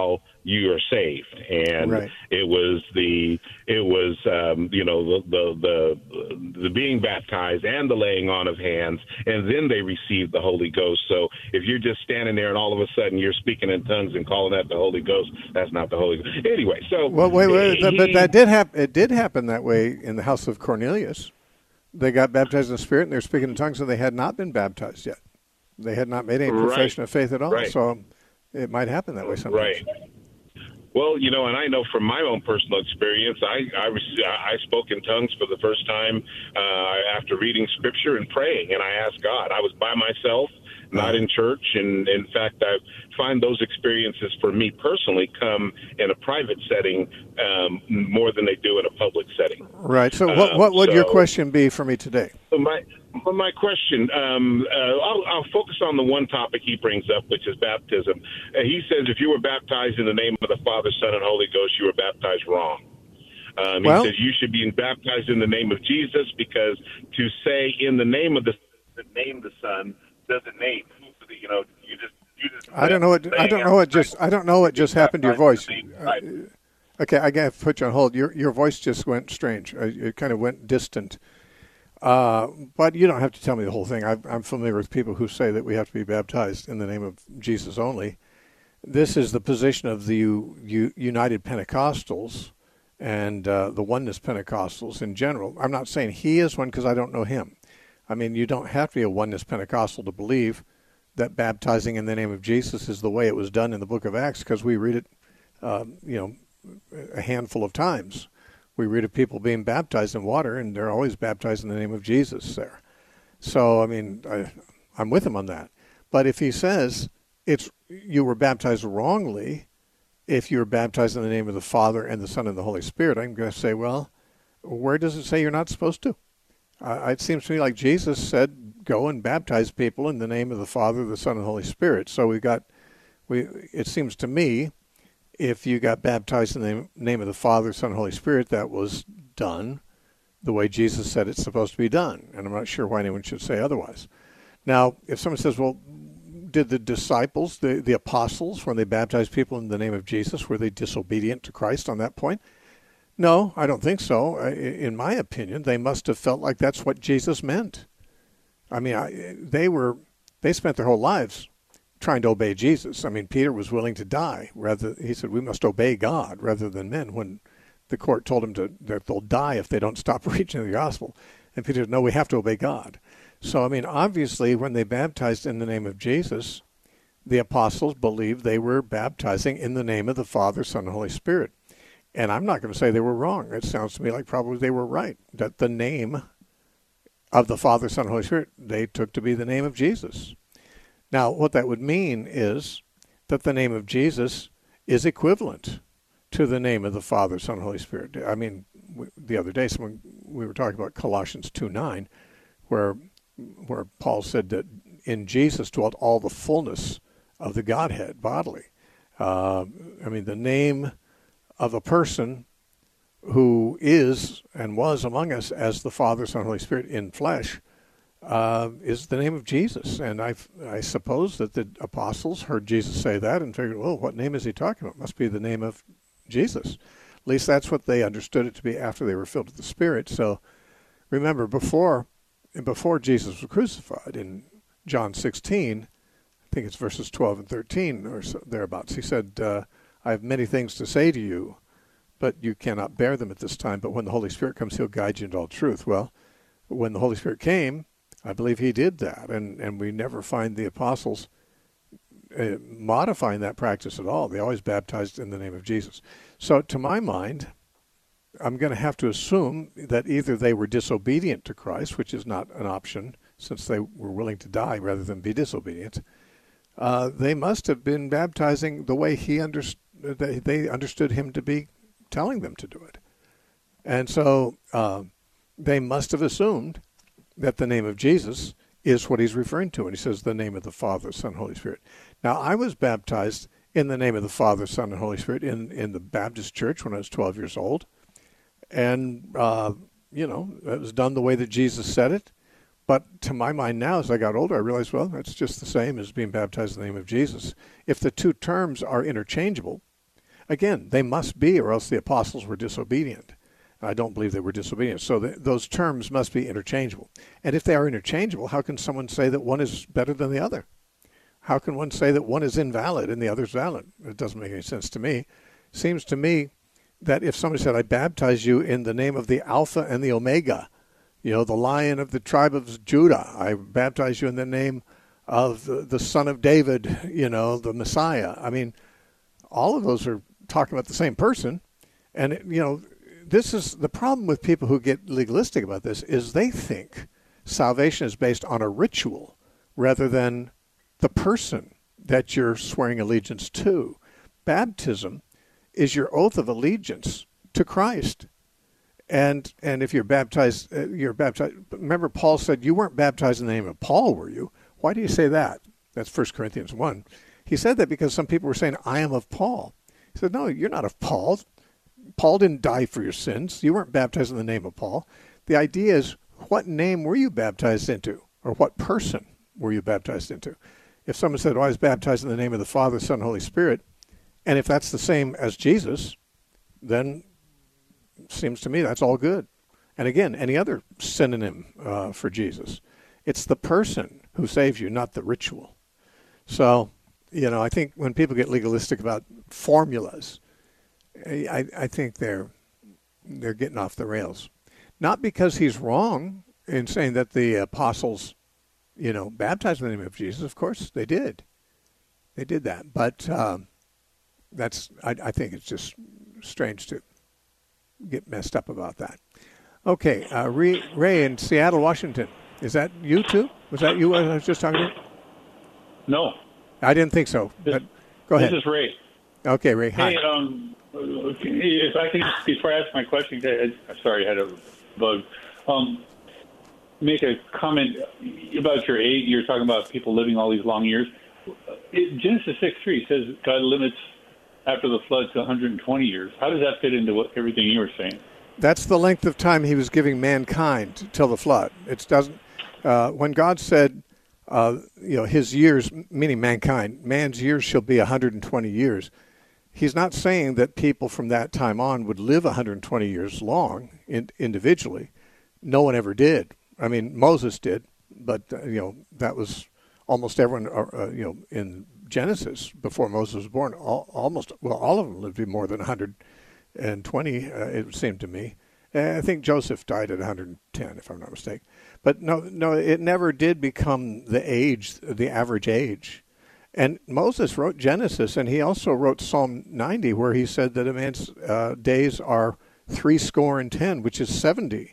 you are saved. And right. it was the it was um, you know the, the the the being baptized and the laying on of hands, and then they received the Holy Ghost. So if you're just standing there and all of a sudden you're speaking in tongues and calling that the Holy Ghost, that's not the Holy Ghost. Anyway, so well, wait, wait, he, but that did happen. It did happen that way in the house of Cornelius. They got baptized in the Spirit, and they were speaking in tongues, and they had not been baptized yet. They had not made any profession right. of faith at all. Right. So it might happen that way sometimes. Right. Well, you know, and I know from my own personal experience, I I, was, I spoke in tongues for the first time uh, after reading Scripture and praying, and I asked God. I was by myself, not in church, and in fact, I find those experiences for me personally come in a private setting um, more than they do in a public setting. Right. So, what what would um, so, your question be for me today? My Well, my question, um, uh, I'll, I'll focus on the one topic he brings up, which is baptism. Uh, he says if you were baptized in the name of the Father, Son, and Holy Ghost, you were baptized wrong. Um, well, he says you should be baptized in the name of Jesus, because to say in the name of the, the name the Son doesn't name, you know, you just you just. I don't know what I don't know what just I don't know what just happened to your voice. Uh, okay, I got to put you on hold. Your your voice just went strange. It kind of went distant. Uh, but you don't have to tell me the whole thing. I've, I'm familiar with people who say that we have to be baptized in the name of Jesus only. This is the position of the U, U, United Pentecostals and uh, the Oneness Pentecostals in general. I'm not saying he is one because I don't know him. I mean, you don't have to be a Oneness Pentecostal to believe that baptizing in the name of Jesus is the way it was done in the book of Acts, because we read it, uh, you know, a handful of times. We read of people being baptized in water, and they're always baptized in the name of Jesus there. So, I mean, I, I'm with him on that. But if he says it's you were baptized wrongly, if you were baptized in the name of the Father and the Son and the Holy Spirit, I'm going to say, well, where does it say you're not supposed to? Uh, it seems to me like Jesus said, go and baptize people in the name of the Father, the Son, and the Holy Spirit. So we got, we. It seems to me, if you got baptized in the name of the Father, Son, and Holy Spirit, that was done the way Jesus said it's supposed to be done. And I'm not sure why anyone should say otherwise. Now, if someone says, well, did the disciples, the, the apostles, when they baptized people in the name of Jesus, were they disobedient to Christ on that point? No, I don't think so. In my opinion, they must have felt like that's what Jesus meant. I mean, I, they were, they spent their whole lives trying to obey Jesus. I mean, Peter was willing to die. Rather, he said, we must obey God rather than men, when the court told him to, that they'll die if they don't stop preaching the gospel. And Peter said, no, we have to obey God. So, I mean, obviously, when they baptized in the name of Jesus, the apostles believed they were baptizing in the name of the Father, Son, and Holy Spirit. And I'm not going to say they were wrong. It sounds to me like probably they were right, that the name of the Father, Son, and Holy Spirit, they took to be the name of Jesus. Now, what that would mean is that the name of Jesus is equivalent to the name of the Father, Son, and Holy Spirit. I mean, the other day, someone, we were talking about Colossians two nine, where where Paul said that in Jesus dwelt all the fullness of the Godhead bodily. Uh, I mean, the name of a person who is and was among us as the Father, Son, and Holy Spirit in flesh Uh, is the name of Jesus. And I I suppose that the apostles heard Jesus say that and figured, well, what name is he talking about? It must be the name of Jesus. At least that's what they understood it to be after they were filled with the Spirit. So remember, before before Jesus was crucified, in John sixteen, I think it's verses twelve and thirteen or so, thereabouts, he said, uh, I have many things to say to you, but you cannot bear them at this time. But when the Holy Spirit comes, he'll guide you into all truth. Well, when the Holy Spirit came, I believe he did that, and, and we never find the apostles uh, modifying that practice at all. They always baptized in the name of Jesus. So to my mind, I'm going to have to assume that either they were disobedient to Christ, which is not an option since they were willing to die rather than be disobedient. Uh, they must have been baptizing the way he understood, they, they understood him to be telling them to do it. And so uh, they must have assumed that the name of Jesus is what he's referring to. And he says the name of the Father, Son, and Holy Spirit. Now, I was baptized in the name of the Father, Son, and Holy Spirit in, in the Baptist church when I was twelve years old. And, uh, you know, it was done the way that Jesus said it. But to my mind now, as I got older, I realized, well, that's just the same as being baptized in the name of Jesus. If the two terms are interchangeable, Again, they must be, or else the apostles were disobedient. I don't believe they were disobedient. So the, those terms must be interchangeable. And if they are interchangeable, how can someone say that one is better than the other? How can one say that one is invalid and the other is valid? It doesn't make any sense to me. Seems to me that if somebody said, I baptize you in the name of the Alpha and the Omega, you know, the Lion of the tribe of Judah, I baptize you in the name of the, the Son of David, you know, the Messiah. I mean, all of those are talking about the same person. And, it, you know, this is the problem with people who get legalistic about this is they think salvation is based on a ritual rather than the person that you're swearing allegiance to. Baptism is your oath of allegiance to Christ. And and if you're baptized, uh, you're baptized. Remember, Paul said, you weren't baptized in the name of Paul, were you? Why do you say that? That's First Corinthians one. He said that because some people were saying, I am of Paul. He said, no, you're not of Paul. Paul didn't die for your sins. You weren't baptized in the name of Paul. The idea is, what name were you baptized into? Or what person were you baptized into? If someone said, oh, I was baptized in the name of the Father, Son, and Holy Spirit, and if that's the same as Jesus, then it seems to me that's all good. And again, any other synonym uh, for Jesus. It's the person who saves you, not the ritual. So, you know, I think when people get legalistic about formulas, I, I think they're they're getting off the rails. Not because he's wrong in saying that the apostles, you know, baptized in the name of Jesus. Of course, they did. They did that. But um, that's I, I think it's just strange to get messed up about that. Okay, uh, Ray, Ray in Seattle, Washington. Is that you too? Was that you I was just talking to? No. I didn't think so. This, but go ahead. This is Ray. Okay, Ray. Hi. Hey, um, if I can, before I ask my question, I, sorry, I had a bug. Um, make a comment about your age. You're talking about people living all these long years. It, Genesis six three says God limits after the flood to one hundred twenty years. How does that fit into what, everything you were saying? That's the length of time he was giving mankind till the flood. It doesn't. Uh, when God said, uh, you know, his years, meaning mankind, man's years shall be one hundred twenty years. He's not saying that people from that time on would live one hundred twenty years long in, individually. No one ever did. I mean, Moses did, but uh, you know that was almost everyone. Uh, you know, in Genesis before Moses was born, all, almost well, all of them lived to be more than one hundred twenty. Uh, it seemed to me. And I think Joseph died at one hundred ten, if I'm not mistaken. But no, no, it never did become the age, the average age. And Moses wrote Genesis, and he also wrote Psalm ninety, where he said that a man's uh, days are three score and ten, which is seventy.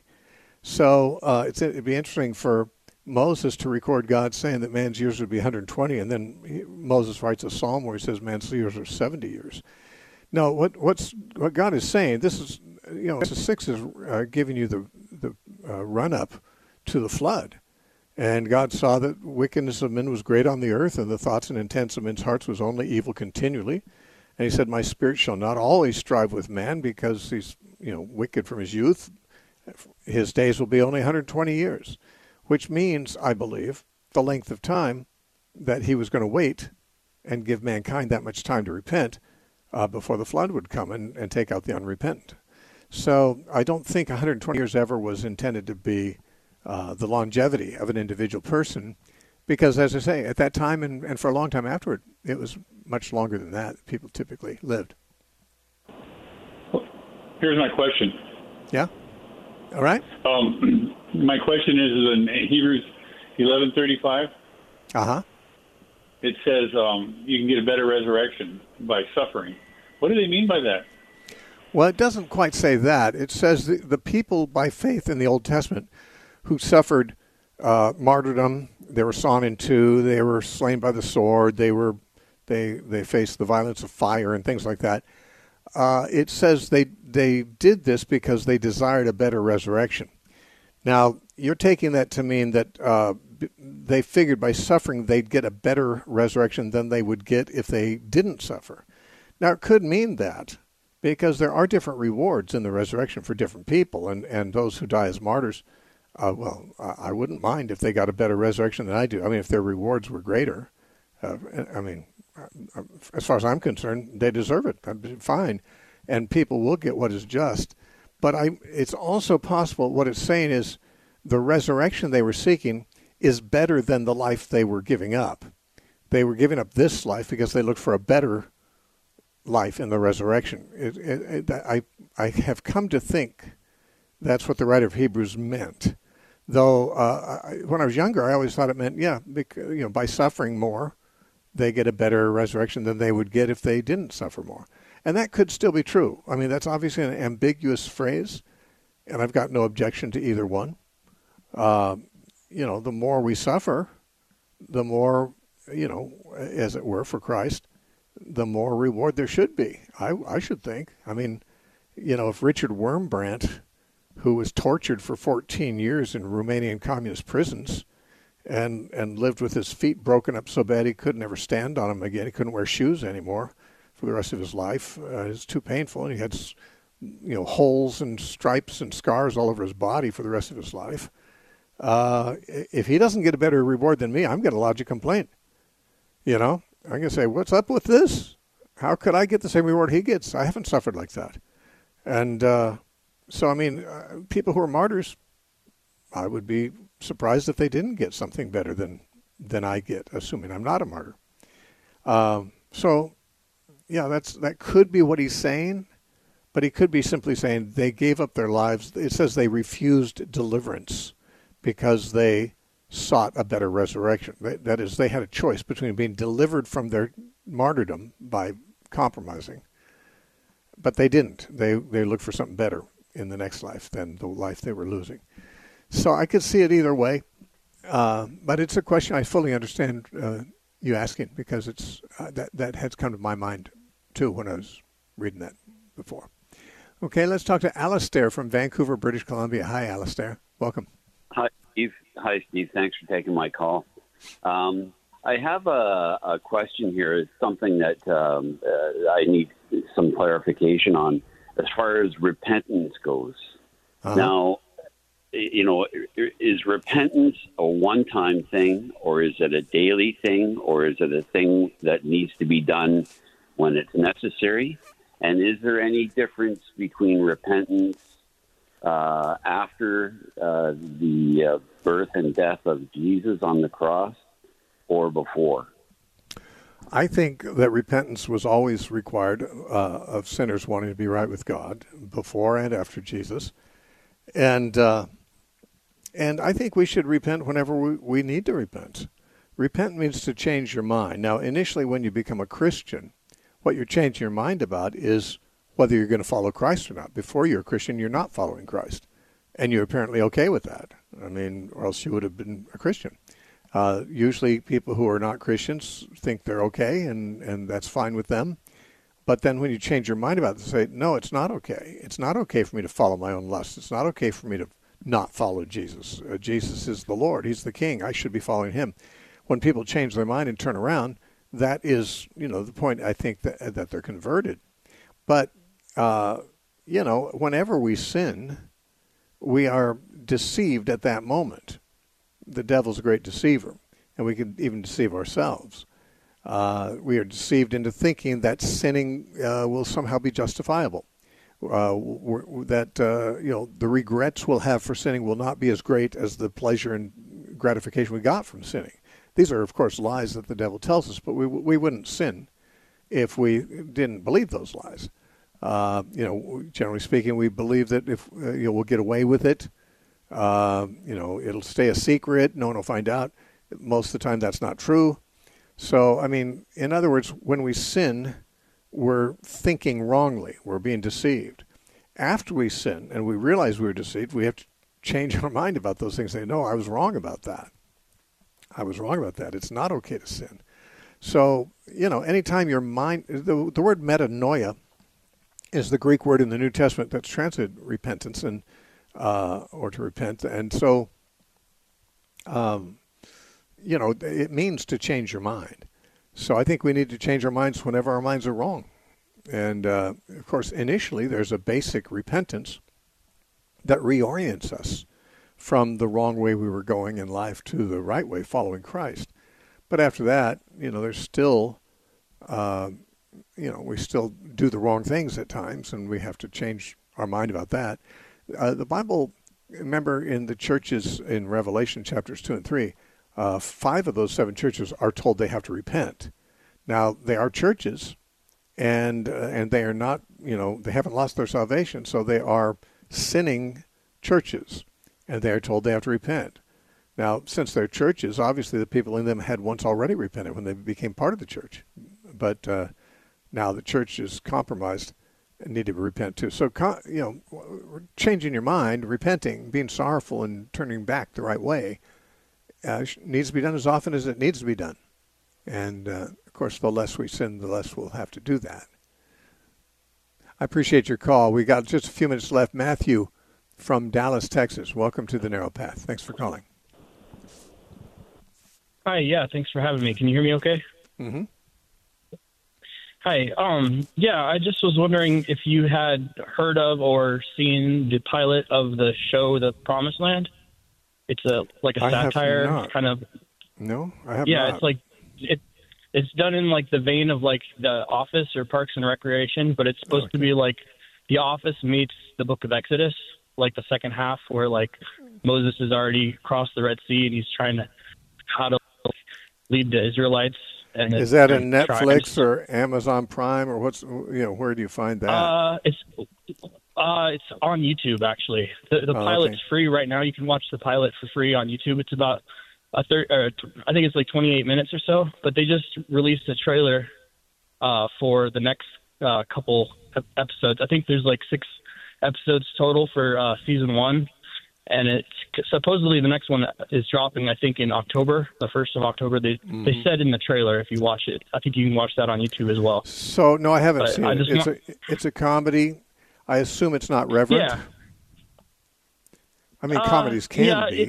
So uh, it's, it'd be interesting for Moses to record God saying that man's years would be one hundred twenty, and then he, Moses writes a psalm where he says man's years are seventy years. No, what what's what God is saying, this is, you know, Genesis six is uh, giving you the, the uh, run-up to the flood. And God saw that wickedness of men was great on the earth, and the thoughts and intents of men's hearts was only evil continually. And he said, my spirit shall not always strive with man, because he's, you know, wicked from his youth. His days will be only one hundred twenty years, which means, I believe, the length of time that he was going to wait and give mankind that much time to repent uh, before the flood would come and, and take out the unrepentant. So I don't think one hundred twenty years ever was intended to be Uh, the longevity of an individual person, because, as I say, at that time and, and for a long time afterward, it was much longer than that people typically lived. Here's my question. Yeah? All right. Um, my question is in Hebrews eleven thirty-five. Uh-huh. It says um, you can get a better resurrection by suffering. What do they mean by that? Well, it doesn't quite say that. It says the, the people by faith in the Old Testament who suffered uh, martyrdom, they were sawn in two, they were slain by the sword, they were they they faced the violence of fire and things like that. Uh, it says they they did this because they desired a better resurrection. Now, you're taking that to mean that uh, they figured by suffering they'd get a better resurrection than they would get if they didn't suffer. Now, it could mean that, because there are different rewards in the resurrection for different people, and, and those who die as martyrs, Uh, well, I wouldn't mind if they got a better resurrection than I do. I mean, if their rewards were greater. Uh, I mean, as far as I'm concerned, they deserve it. Fine. And people will get what is just. But I, it's also possible, what it's saying is the resurrection they were seeking is better than the life they were giving up. They were giving up this life because they looked for a better life in the resurrection. It, it, it, I, I have come to think that's what the writer of Hebrews meant. Though uh, I, when I was younger, I always thought it meant, yeah, because, you know, by suffering more, they get a better resurrection than they would get if they didn't suffer more. And that could still be true. I mean, that's obviously an ambiguous phrase, and I've got no objection to either one. Uh, you know, the more we suffer, the more, you know, as it were, for Christ, the more reward there should be, I, I should think. I mean, you know, if Richard Wurmbrand, who was tortured for fourteen years in Romanian communist prisons and, and lived with his feet broken up so bad he couldn't ever stand on them again, he couldn't wear shoes anymore for the rest of his life. Uh, it was too painful, and he had, you know, holes and stripes and scars all over his body for the rest of his life. Uh, if he doesn't get a better reward than me, I'm going to lodge a complaint. You know, I'm going to say, what's up with this? How could I get the same reward he gets? I haven't suffered like that. And uh, so, I mean, uh, people who are martyrs, I would be surprised if they didn't get something better than, than I get, assuming I'm not a martyr. Um, so, yeah, that's that could be what he's saying, but he could be simply saying they gave up their lives. It says they refused deliverance because they sought a better resurrection. That is, they had a choice between being delivered from their martyrdom by compromising, but they didn't. They they looked for something better in the next life than the life they were losing. So I could see it either way, uh, but it's a question I fully understand uh, you asking, because it's uh, that that has come to my mind too when I was reading that before. Okay, let's talk to Alistair from Vancouver, British Columbia. Hi, Alistair. Welcome. Hi, Steve. Hi, Steve. Thanks for taking my call. Um, I have a, a question here. It's something that um, uh, I need some clarification on as far as repentance goes. Uh-huh. Now, you know, is repentance a one-time thing, or is it a daily thing, or is it a thing that needs to be done when it's necessary? And is there any difference between repentance uh, after uh, the uh, birth and death of Jesus on the cross or before? I think that repentance was always required uh, of sinners wanting to be right with God, before and after Jesus. And uh, and I think we should repent whenever we, we need to repent. Repent means to change your mind. Now, initially when you become a Christian, what you're changing your mind about is whether you're going to follow Christ or not. Before you're a Christian, you're not following Christ. And you're apparently okay with that. I mean, or else you would have been a Christian. Uh, usually people who are not Christians think they're okay, and, and that's fine with them. But then when you change your mind about it, say, no, it's not okay. It's not okay for me to follow my own lusts. It's not okay for me to not follow Jesus. Uh, Jesus is the Lord. He's the King. I should be following him. When people change their mind and turn around, that is, you know, the point, I think, that, that they're converted. But, uh, you know, whenever we sin, we are deceived at that moment. The devil's a great deceiver, and we can even deceive ourselves. Uh, we are deceived into thinking that sinning uh, will somehow be justifiable. Uh, that, uh, you know, the regrets we'll have for sinning will not be as great as the pleasure and gratification we got from sinning. These are, of course, lies that the devil tells us, but we we wouldn't sin if we didn't believe those lies. Uh, you know, generally speaking, we believe that if uh, you know, we'll get away with it. Uh, you know, it'll stay a secret. No one will find out. Most of the time, that's not true. So, I mean, in other words, when we sin, we're thinking wrongly. We're being deceived. After we sin and we realize we were deceived, we have to change our mind about those things. Say, no, I was wrong about that. I was wrong about that. It's not okay to sin. So, you know, anytime your mind, the, the word metanoia is the Greek word in the New Testament that's translated repentance and uh, or to repent. And so, um, you know, it means to change your mind. So I think we need to change our minds whenever our minds are wrong. And, uh, of course, initially there's a basic repentance that reorients us from the wrong way we were going in life to the right way, following Christ. But after that, you know, there's still uh, you know, we still do the wrong things at times, and we have to change our mind about that. Uh, the Bible, remember in the churches in Revelation chapters two and three, uh, five of those seven churches are told they have to repent. Now, they are churches, and uh, and they are not, you know, they haven't lost their salvation, so they are sinning churches, and they are told they have to repent. Now, since they're churches, obviously the people in them had once already repented when they became part of the church. But uh, now the church is compromised and need to repent too. So, you know, changing your mind, repenting, being sorrowful, and turning back the right way uh, needs to be done as often as it needs to be done. And, uh, of course, the less we sin, the less we'll have to do that. I appreciate your call. We got just a few minutes left. Matthew from Dallas, Texas. Welcome to the Narrow Path. Thanks for calling. Hi, yeah, thanks for having me. Can you hear me okay? Mm-hmm. Hi, um, yeah, I just was wondering if you had heard of or seen the pilot of the show The Promised Land. It's a like a I have satire not. kind of. No, I have yeah, not. it's like it. It's done in like the vein of like The Office or Parks and Recreation, but it's supposed Okay. to be like The Office meets the Book of Exodus, like the second half where like Moses has already crossed the Red Sea and he's trying to how to lead the Israelites. And Is that in and Netflix tribes. or Amazon Prime, or what's, you know, where do you find that? Uh, it's uh, it's on YouTube actually. The, the Oh, pilot's okay. free right now. You can watch the pilot for free on YouTube. It's about a third, or I think it's like twenty-eight minutes or so. But they just released a trailer uh, for the next uh, couple ep- episodes. I think there's like six episodes total for uh, season one, and it's supposedly the next one is dropping. I think in October, the first of October. They Mm-hmm. they said in the trailer if you watch it. I think you can watch that on YouTube as well. So, no, I haven't But seen I it. just It's want- a, it's a comedy. I assume it's not reverent. Yeah. I mean, Uh, comedies can yeah, be. It's,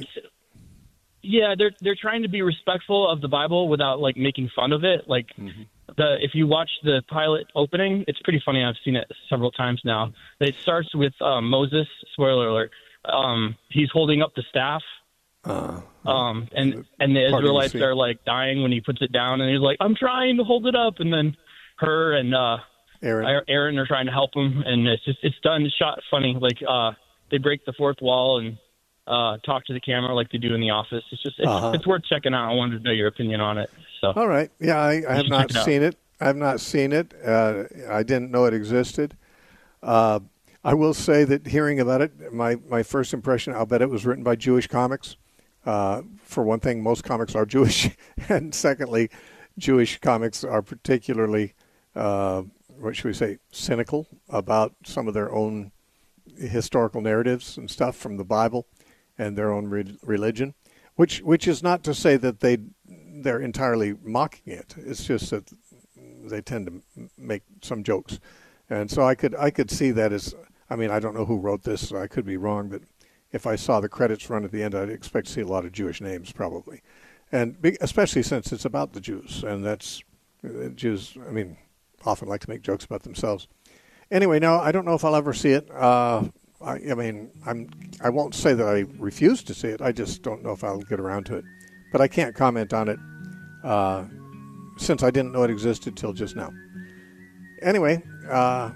yeah, they're they're trying to be respectful of the Bible without like making fun of it. Like Mm-hmm. the if you watch the pilot opening, it's pretty funny. I've seen it several times now. It starts with uh, Moses. Spoiler alert. Um, he's holding up the staff. Uh, Um, and and the Part of the Israelites scene. are like dying when he puts it down, and he's like, "I'm trying to hold it up," and then her and uh, Aaron. Aaron are trying to help him, and it's just it's done, it's shot funny. Like uh, they break the fourth wall and uh, talk to the camera like they do in The Office. It's just it's, Uh-huh. it's worth checking out. I wanted to know your opinion on it. So All right. Yeah, I, I have should not check it out. seen it. I have not seen it. Uh, I didn't know it existed. Uh, I will say that hearing about it, my, my first impression, I'll bet it was written by Jewish comics. Uh, for one thing, most comics are Jewish. And secondly, Jewish comics are particularly, uh, what should we say, cynical about some of their own historical narratives and stuff from the Bible and their own re- religion, which which is not to say that they, they're entirely mocking it. It's just that they tend to m- make some jokes. And so I could I could see that as, I mean, I don't know who wrote this, so I could be wrong, but if I saw the credits run at the end, I'd expect to see a lot of Jewish names probably. And be, especially since it's about the Jews, and that's, uh, Jews, I mean, often like to make jokes about themselves. Anyway, no, I don't know if I'll ever see it. Uh, I, I mean, I'm, I won't say that I refuse to see it. I just don't know if I'll get around to it. But I can't comment on it uh, since I didn't know it existed till just now. Anyway, uh,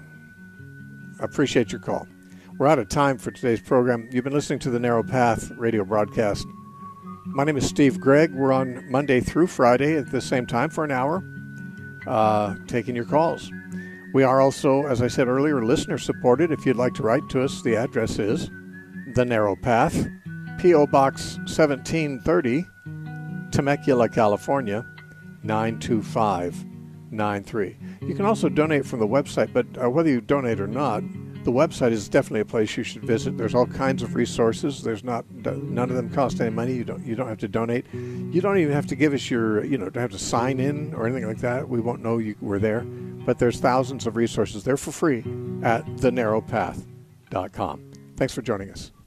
I appreciate your call. We're out of time for today's program. You've been listening to the Narrow Path radio broadcast. My name is Steve Gregg. We're on Monday through Friday at the same time for an hour, uh, taking your calls. We are also, as I said earlier, listener-supported. If you'd like to write to us, the address is The Narrow Path, P O. Box seventeen thirty, Temecula, California, nine two five nine three. You can also donate from the website, but uh, whether you donate or not, the website is definitely a place you should visit. There's all kinds of resources. There's not none of them cost any money. You don't you don't have to donate. You don't even have to give us your you know don't have to sign in or anything like that. We won't know you were there. But there's thousands of resources there for free at the narrow path dot com. Thanks for joining us.